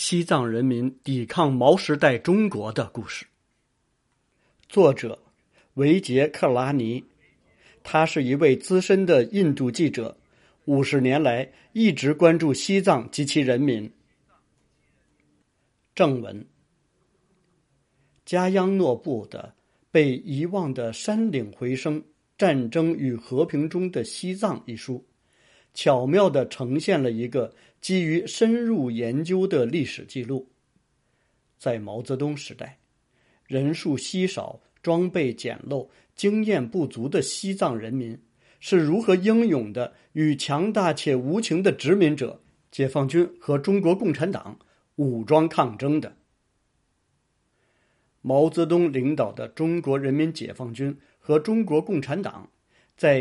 西藏人民抵抗毛时代中国的故事。作者维杰克拉尼，他是一位资深的印度记者，50年来一直关注西藏及其人民。正文：加央诺布的《被遗忘的山岭回声：战争与和平中的西藏》一书，巧妙地呈现了一个基于深入研究的历史记录。在毛泽东时代，人数稀少、装备简陋、经验不足的西藏人民是如何英勇地与强大且无情的殖民者、解放军和中国共产党武装抗争的。毛泽东领导的中国人民解放军和中国共产党在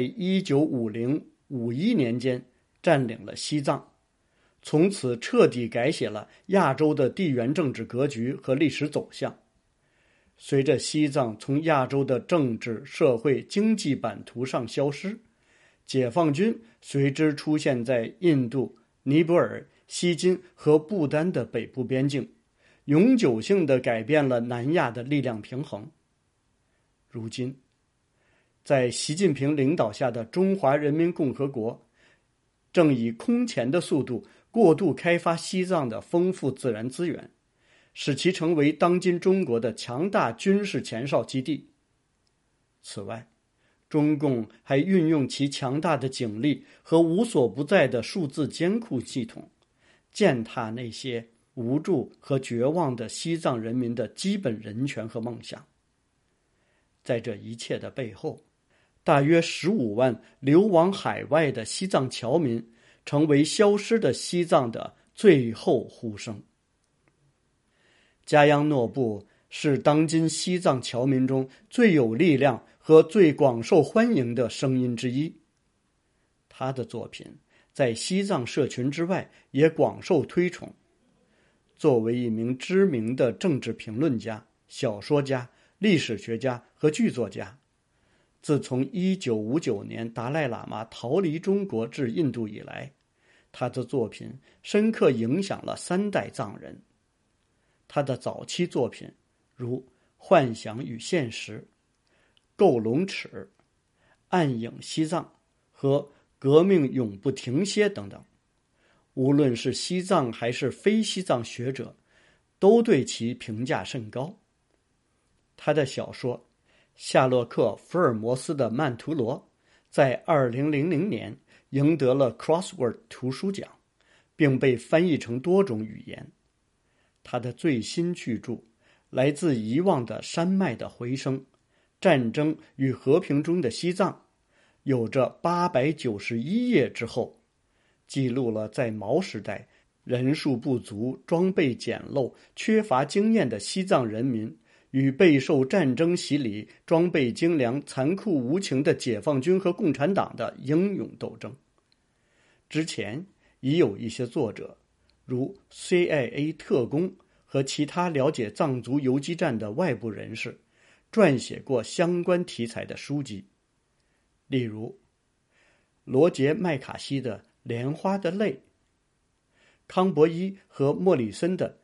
1950-51年间占领了西藏，从此彻底改写了亚洲的地缘政治格局和历史走向。随着西藏从亚洲的政治、社会、经济版图上消失，解放军随之出现在印度、尼泊尔、锡金和不丹的北部边境，永久性地改变了南亚的力量平衡。如今，在习近平领导下的中华人民共和国正以空前的速度过度开发西藏的丰富自然资源，使其成为当今中国的强大军事前哨基地。此外，中共还运用其强大的警力和无所不在的数字监控系统，践踏那些无助和绝望的西藏人民的基本人权和梦想。在这一切的背后，大约15万流亡海外的西藏侨民成为消失的西藏的最后呼声。加央诺布是当今西藏侨民中最有力量和最广受欢迎的声音之一。他的作品在西藏社群之外也广受推崇。作为一名知名的政治评论家、小说家、历史学家和剧作家，自从1959年达赖喇嘛逃离中国至印度以来，他的作品深刻影响了3代藏人。他的早期作品如《幻想与现实》、《构龙尺》、《暗影西藏》和《革命永不停歇》等等，无论是西藏还是非西藏学者都对其评价甚高。他的小说《夏洛克·福尔摩斯的曼陀罗》在2000年赢得了 Crossword 图书奖，并被翻译成多种语言。他的最新巨著《来自遗忘的山脉的回声：战争与和平中的西藏》有着891页之厚，记录了在毛时代人数不足、装备简陋、缺乏经验的西藏人民与备受战争洗礼、装备精良、残酷无情的解放军和共产党的英勇斗争。之前已有一些作者，如 CIA 特工和其他了解藏族游击战的外部人士，撰写过相关题材的书籍，例如罗杰·麦卡锡的《莲花的泪》，康伯伊和莫里森的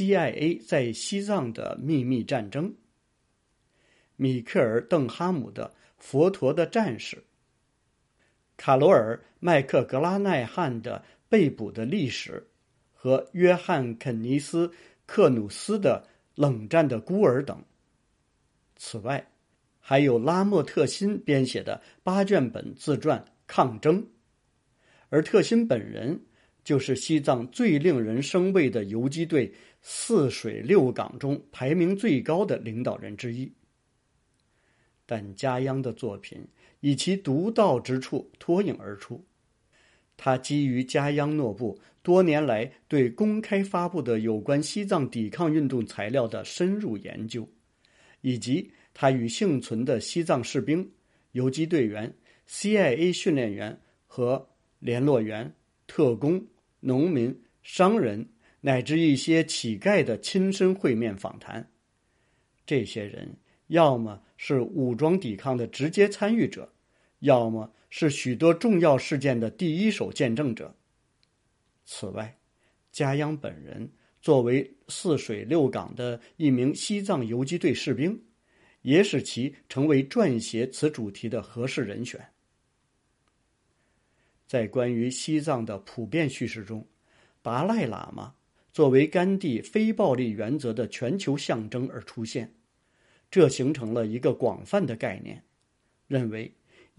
CIA 在西藏的秘密战争，米克尔·邓哈姆的《佛陀的战士》，卡罗尔·麦克格拉奈汉的《被捕的历史》和约翰·肯尼斯·克努斯的《冷战的孤儿》等。此外，还有拉莫特辛编写的8卷本自传《抗争》，而特辛本人就是西藏最令人生畏的游击队4水6岗中排名最高的领导人之一。但加央的作品以其独到之处脱颖而出。他基于加央诺布多年来对公开发布的有关西藏抵抗运动材料的深入研究，以及他与幸存的西藏士兵、游击队员、CIA 训练员和联络员、特工、农民、商人乃至一些乞丐的亲身会面访谈。这些人要么是武装抵抗的直接参与者，要么是许多重要事件的第一手见证者。此外，加央本人作为泗水六港的一名西藏游击队士兵，也使其成为撰写此主题的合适人选。在关于西藏的普遍叙事中，达赖喇嘛作为甘地非暴力原则的全球象征而出现，这形成了一个广泛的概念，认为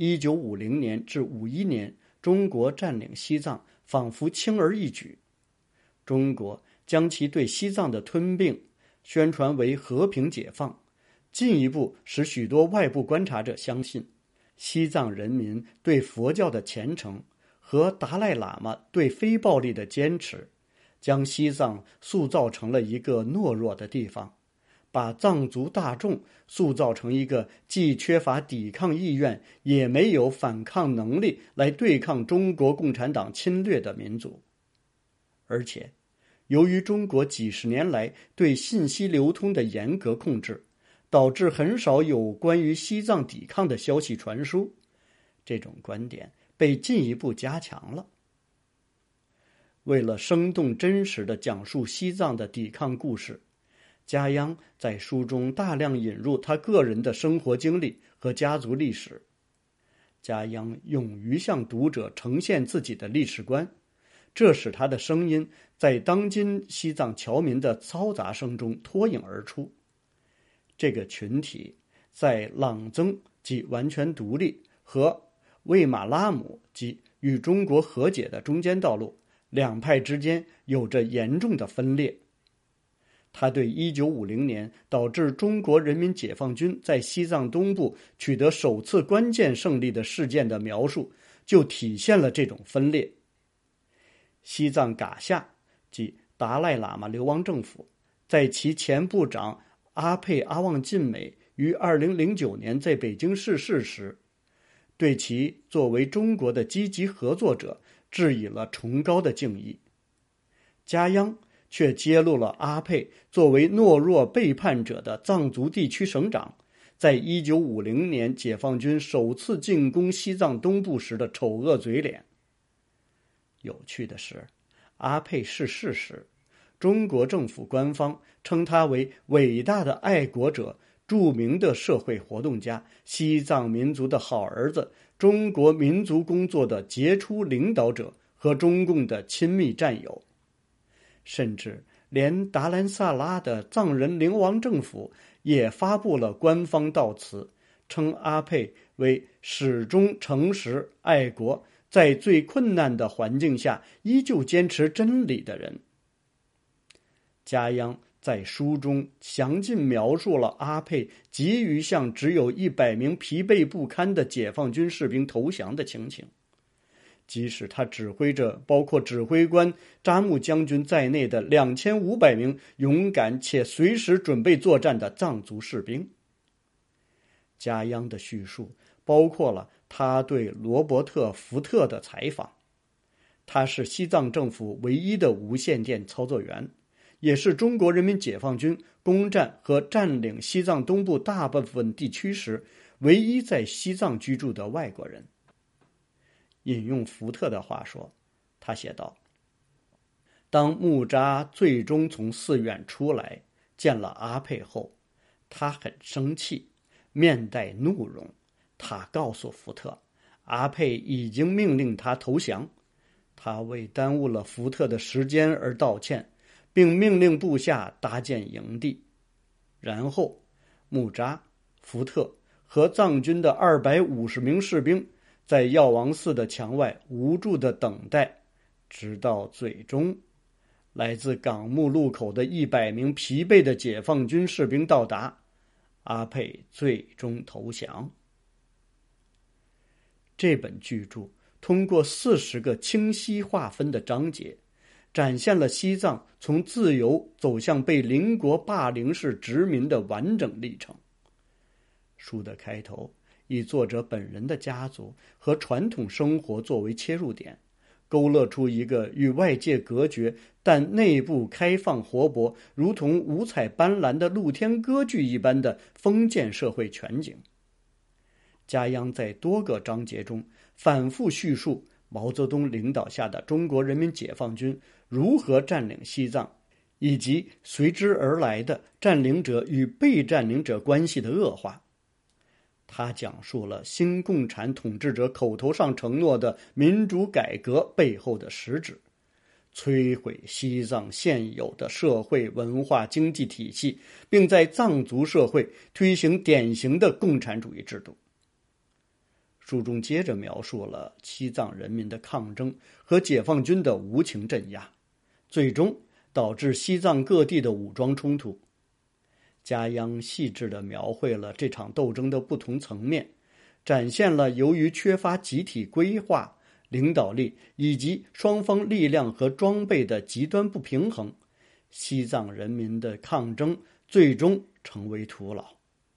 1950年至51年中国占领西藏仿佛轻而易举，中国将其对西藏的吞并宣传为和平解放，进一步使许多外部观察者相信西藏人民对佛教的虔诚和达赖喇嘛对非暴力的坚持，将西藏塑造成了一个懦弱的地方，把藏族大众塑造成一个既缺乏抵抗意愿也没有反抗能力来对抗中国共产党侵略的民族。而且由于中国几十年来对信息流通的严格控制，导致很少有关于西藏抵抗的消息传输，这种观点被进一步加强了。为了生动真实地讲述西藏的抵抗故事，嘉央在书中大量引入他个人的生活经历和家族历史。嘉央勇于向读者呈现自己的历史观，这使他的声音在当今西藏侨民的嘈杂声中脱颖而出。这个群体在朗增即完全独立和wey马拉姆即与中国和解的中间道路两派之间有着严重的分裂。他对1950年导致中国人民解放军在西藏东部取得首次关键胜利的事件的描述，就体现了这种分裂。西藏噶夏即达赖喇嘛流亡政府，在其前部长阿佩阿旺晋美于2009年在北京逝世时，对其作为中国的积极合作者致以了崇高的敬意。嘉央却揭露了阿佩作为懦弱背叛者的藏族地区省长，在1950年解放军首次进攻西藏东部时的丑恶嘴脸。有趣的是，阿佩逝世时，中国政府官方称他为伟大的爱国者、著名的社会活动家、西藏民族的好儿子、中国民族工作的杰出领导者和中共的亲密战友。甚至连达兰萨拉的藏人流亡政府也发布了官方悼词，称阿佩为始终诚实爱国，在最困难的环境下依旧坚持真理的人。嘉央在书中详尽描述了阿佩急于向只有100名疲惫不堪的解放军士兵投降的情形，即使他指挥着包括指挥官扎木将军在内的2500名勇敢且随时准备作战的藏族士兵。嘉央的叙述包括了他对罗伯特·福特的采访，他是西藏政府唯一的无线电操作员，也是中国人民解放军攻占和占领西藏东部大部分地区时唯一在西藏居住的外国人。引用福特的话说，他写道：当木扎最终从寺院出来见了阿佩后，他很生气，面带怒容。他告诉福特，阿佩已经命令他投降，他为耽误了福特的时间而道歉，并命令部下搭建营地。然后木扎、福特和藏军的250名士兵在药王寺的墙外无助地等待，直到最终来自港木路口的100名疲惫的解放军士兵到达，阿佩最终投降。这本巨著通过40个清晰划分的章节，展现了西藏从自由走向被邻国霸凌式殖民的完整历程。书的开头以作者本人的家族和传统生活作为切入点，勾勒出一个与外界隔绝但内部开放活泼，如同五彩斑斓的露天歌剧一般的封建社会全景。嘉央在多个章节中反复叙述毛泽东领导下的中国人民解放军如何占领西藏， 以及随之而来的占领者与被占领者关系的恶化。他讲述了新共产统治者口头上承诺的民主改革背后的实质，摧毁西藏现有的社会文化经济体系，并在藏族社会推行典型的共产主义制度。书中接着描述了西藏人民的抗争和解放军的无情镇压，最终导致西藏各地的武装冲突。嘉央细致地描绘了这场斗争的不同层面，展现了由于缺乏集体规划、领导力以及双方力量和装备的极端不平衡，西藏人民的抗争最终成为徒劳。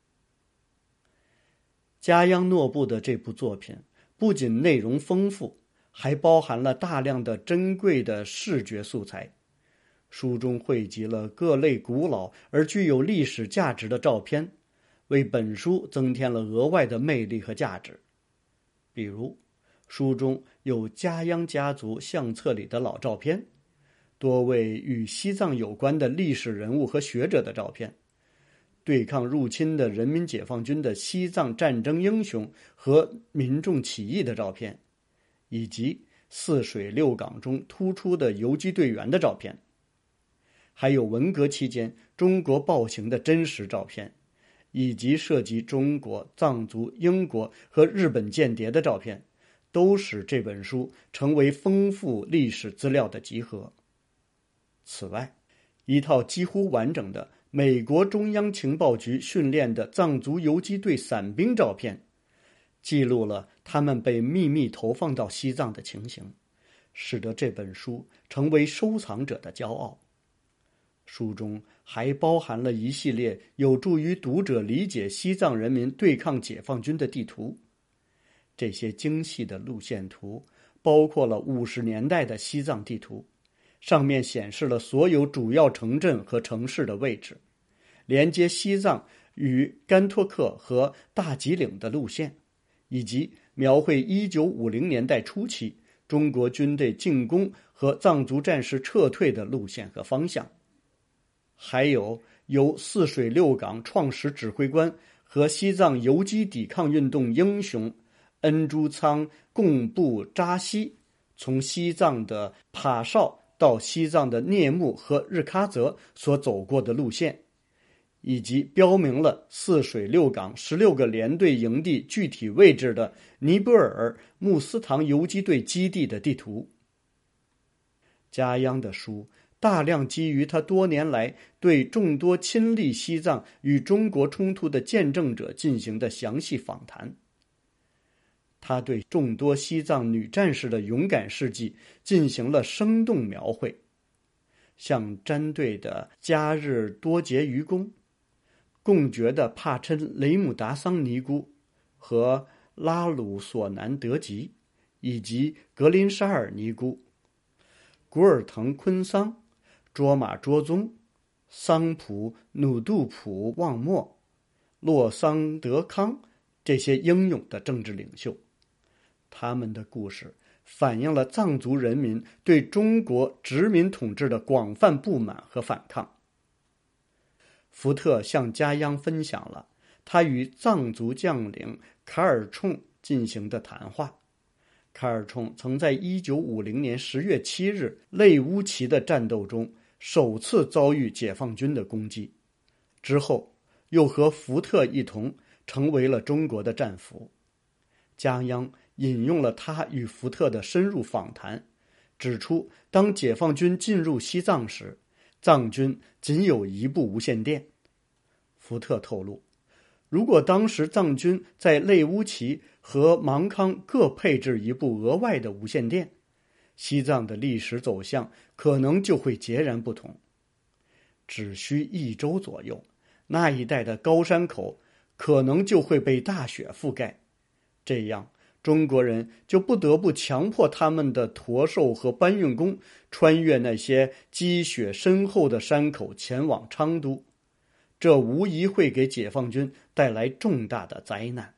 嘉央诺布的这部作品不仅内容丰富，还包含了大量的珍贵的视觉素材。书中汇集了各类古老而具有历史价值的照片，为本书增添了额外的魅力和价值。比如，书中有嘉央家族相册里的老照片，多位与西藏有关的历史人物和学者的照片，对抗入侵的人民解放军的西藏战争英雄和民众起义的照片，以及泗水六岗中突出的游击队员的照片。还有文革期间中国暴行的真实照片，以及涉及中国、藏族、英国和日本间谍的照片，都使这本书成为丰富历史资料的集合。此外，一套几乎完整的美国中央情报局训练的藏族游击队伞兵照片，记录了他们被秘密投放到西藏的情形，使得这本书成为收藏者的骄傲。书中还包含了一系列有助于读者理解西藏人民对抗解放军的地图。这些精细的路线图包括了50年代的西藏地图，上面显示了所有主要城镇和城市的位置，连接西藏与甘托克和大吉岭的路线，以及描绘1950年代初期中国军队进攻和藏族战士撤退的路线和方向。还有由泗水六岗创始指挥官和西藏游击抵抗运动英雄恩珠仓贡布扎西从西藏的帕绍到西藏的聂木和日喀则所走过的路线，以及标明了泗水六岗16个联队营地具体位置的尼泊尔穆斯唐游击队基地的地图。嘉央的书大量基于他多年来对众多亲历西藏与中国冲突的见证者进行的详细访谈。他对众多西藏女战士的勇敢事迹进行了生动描绘，像詹队的加日多杰愚公、贡觉的帕琛雷姆达桑尼姑和拉鲁索南德吉，以及格林沙尔尼姑、古尔腾昆桑、卓玛卓宗、桑普努杜普旺莫、洛桑德康这些英勇的政治领袖。他们的故事反映了藏族人民对中国殖民统治的广泛不满和反抗。福特向嘉央分享了他与藏族将领卡尔冲进行的谈话。卡尔冲曾在1950年10月7日类乌齐的战斗中首次遭遇解放军的攻击，之后又和福特一同成为了中国的战俘。嘉央引用了他与福特的深入访谈，指出当解放军进入西藏时，藏军仅有一部无线电。福特透露，如果当时藏军在类乌齐和芒康各配置一部额外的无线电，西藏的历史走向可能就会截然不同。只需1周左右，那一带的高山口可能就会被大雪覆盖，这样中国人就不得不强迫他们的驼兽和搬运工穿越那些积雪深厚的山口前往昌都，这无疑会给解放军带来重大的灾难。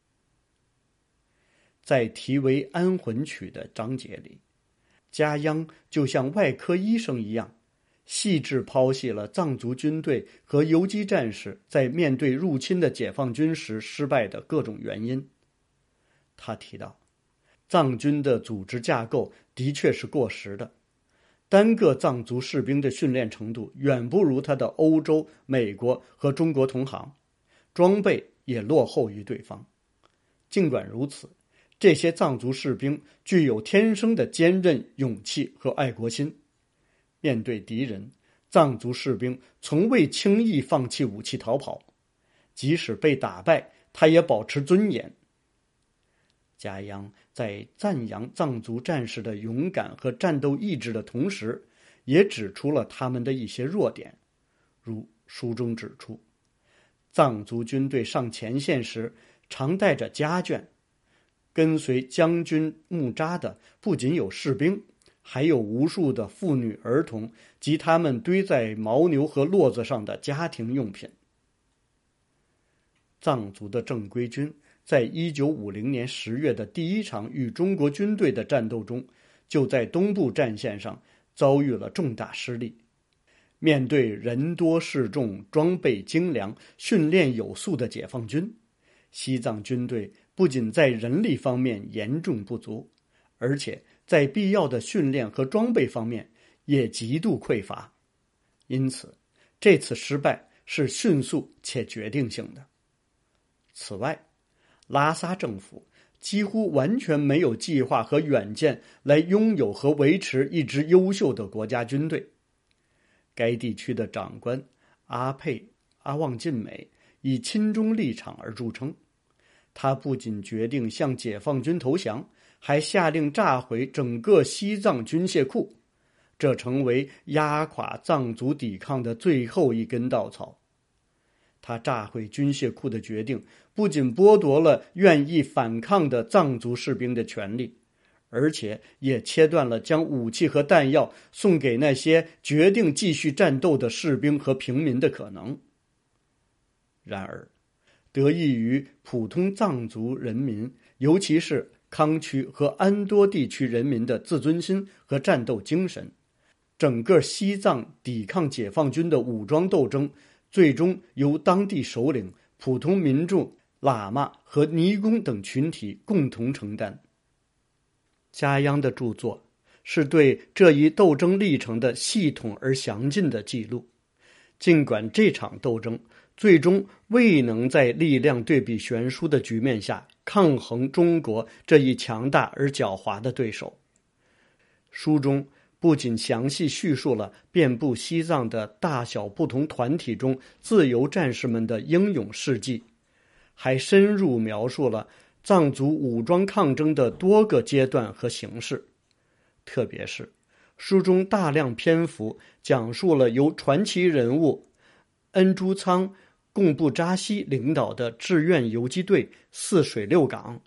在题为《安魂曲》的章节里，嘉央就像外科医生一样， 细致剖析了藏族军队和游击战士在面对入侵的解放军时失败的各种原因。他提到，藏军的组织架构的确是过时的，单个藏族士兵的训练程度远不如他的欧洲、美国和中国同行，装备也落后于对方。尽管如此，这些藏族士兵具有天生的坚韧、勇气和爱国心。面对敌人，藏族士兵从未轻易放弃武器逃跑，即使被打败，他也保持尊严。嘉央在赞扬藏族战士的勇敢和战斗意志的同时，也指出了他们的一些弱点，如书中指出，藏族军队上前线时常带着家眷，跟随将军木扎的不仅有士兵，还有无数的妇女儿童及他们堆在牦牛和骡子上的家庭用品。藏族的正规军在1950年10月的第一场与中国军队的战斗中，就在东部战线上遭遇了重大失利。面对人多势众、装备精良、训练有素的解放军，西藏军队不仅在人力方面严重不足，而且在必要的训练和装备方面也极度匮乏。因此，这次失败是迅速且决定性的。此外，拉萨政府几乎完全没有计划和远见来拥有和维持一支优秀的国家军队。该地区的长官阿佩·阿旺晋美以亲中立场而著称，他不仅决定向解放军投降，还下令炸毁整个西藏军械库，这成为压垮藏族抵抗的最后一根稻草。他炸毁军械库的决定不仅剥夺了愿意反抗的藏族士兵的权利，而且也切断了将武器和弹药送给那些决定继续战斗的士兵和平民的可能。然而，得益于普通藏族人民，尤其是康区和安多地区人民的自尊心和战斗精神，整个西藏抵抗解放军的武装斗争最终由当地首领、普通民众、喇嘛和尼公等群体共同承担。嘉央的著作是对这一斗争历程的系统而详尽的记录。尽管这场斗争最终未能在力量对比悬殊的局面下抗衡中国这一强大而狡猾的对手，书中不仅详细叙述了遍布西藏的大小不同团体中自由战士们的英勇事迹，还深入描述了藏族武装抗争的多个阶段和形式。特别是书中大量篇幅讲述了由传奇人物恩珠仓贡布扎西领导的志愿游击队四水六岗。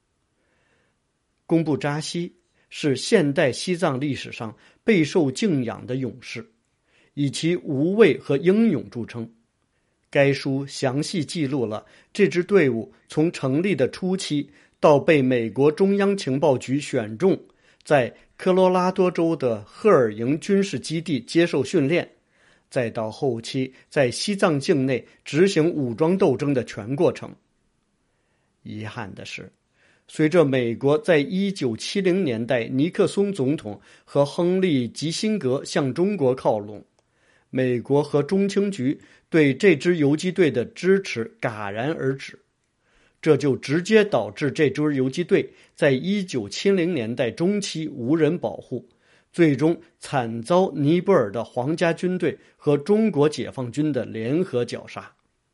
贡布扎西是现代西藏历史上备受敬仰的勇士，以其无畏和英勇著称。该书详细记录了这支队伍从成立的初期到被美国中央情报局选中，在科罗拉多州的赫尔营军事基地接受训练，再到后期在西藏境内执行武装斗争的全过程。遗憾的是，随着美国在1970年代尼克松总统和亨利·基辛格向中国靠拢，美国和中情局对这支游击队的支持戛然而止，这就直接导致这支游击队在1970年代中期无人保护，最终惨遭尼泊尔的皇家军队和中国解放军的联合绞杀。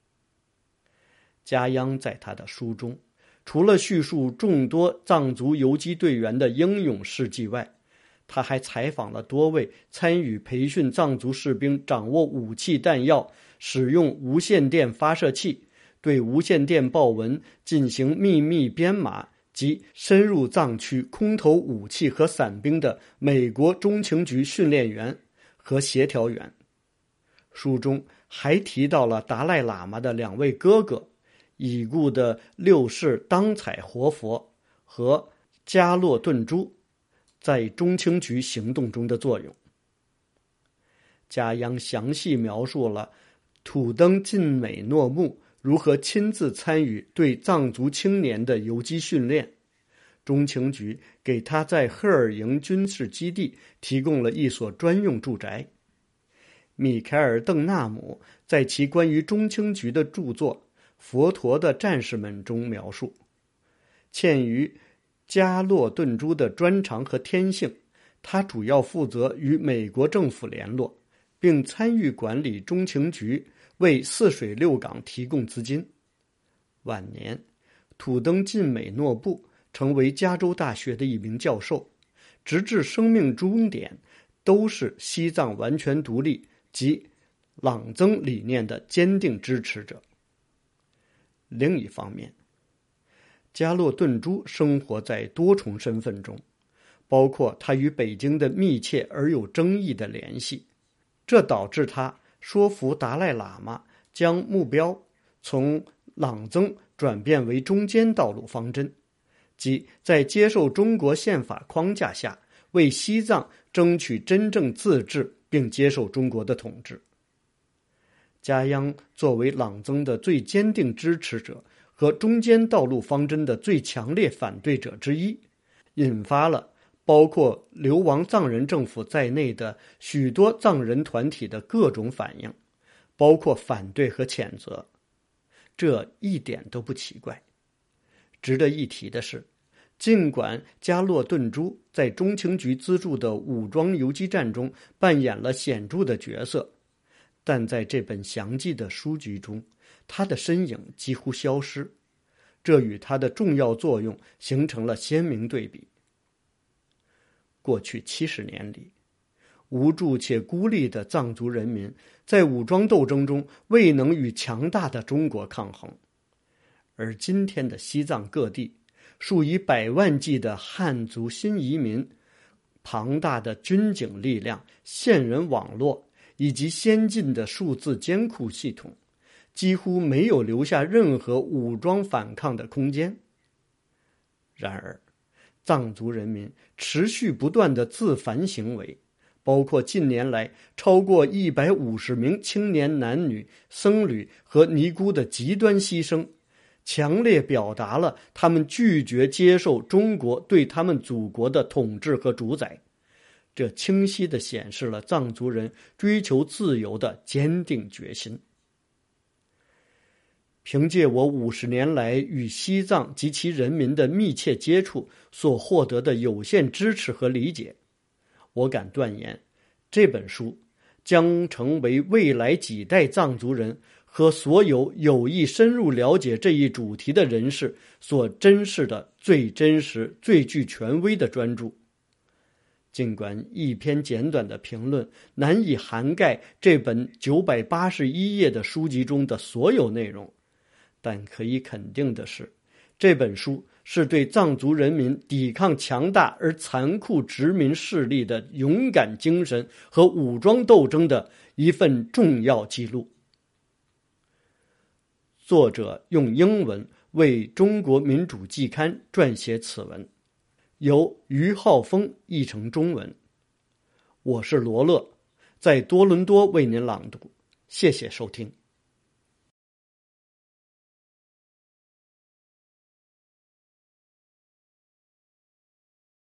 嘉央在他的书中，除了叙述众多藏族游击队员的英勇事迹外，他还采访了多位参与培训藏族士兵掌握武器弹药、使用无线电发射器、对无线电报文进行秘密编码及深入藏区空投武器和伞兵的美国中情局训练员和协调员。书中还提到了达赖喇嘛的两位哥哥，已故的六世当采活佛和迦洛顿珠在中情局行动中的作用。 家央详细描述了土登晋美诺木如何亲自参与对藏族青年的游击训练。中情局给他在赫尔营军事基地提供了一所专用住宅。米凯尔·邓纳姆在其关于中情局的著作《佛陀的战士们》中描述，鉴于加洛顿珠的专长和天性，他主要负责与美国政府联络，并参与管理中情局为四水六港提供资金。晚年，土登晋美诺布成为加州大学的一名教授，直至生命终点都是西藏完全独立及朗增理念的坚定支持者。另一方面，加洛顿珠生活在多重身份中，包括他与北京的密切而有争议的联系，这导致他说服达赖喇嘛将目标从朗增转变为中间道路方针，即在接受中国宪法框架下为西藏争取真正自治并接受中国的统治。家央作为朗增的最坚定支持者和中间道路方针的最强烈反对者之一，引发了包括流亡藏人政府在内的许多藏人团体的各种反应，包括反对和谴责。这一点都不奇怪。值得一提的是，尽管加洛顿珠在中情局资助的武装游击战中扮演了显著的角色，但在这本详记的书籍中，他的身影几乎消失，这与他的重要作用形成了鲜明对比。过去70年里，无助且孤立的藏族人民在武装斗争中未能与强大的中国抗衡，而今天的西藏各地，数以百万计的汉族新移民、庞大的军警力量、线人网络以及先进的数字监控系统，几乎没有留下任何武装反抗的空间。然而，藏族人民持续不断的自焚行为，包括近年来超过150名青年男女、僧侣和尼姑的极端牺牲，强烈表达了他们拒绝接受中国对他们祖国的统治和主宰。这清晰地显示了藏族人追求自由的坚定决心。凭借我50年来与西藏及其人民的密切接触所获得的有限支持和理解，我敢断言，这本书将成为未来几代藏族人和所有有意深入了解这一主题的人士所珍视的最真实、最具权威的专著。尽管一篇简短的评论难以涵盖这本981页的书籍中的所有内容，但可以肯定的是，这本书是对藏族人民抵抗强大而残酷殖民势力的勇敢精神和武装斗争的一份重要记录。作者用英文为《中国民主季刊》撰写此文，由于浩峰译成中文。我是罗乐，在多伦多为您朗读，谢谢收听。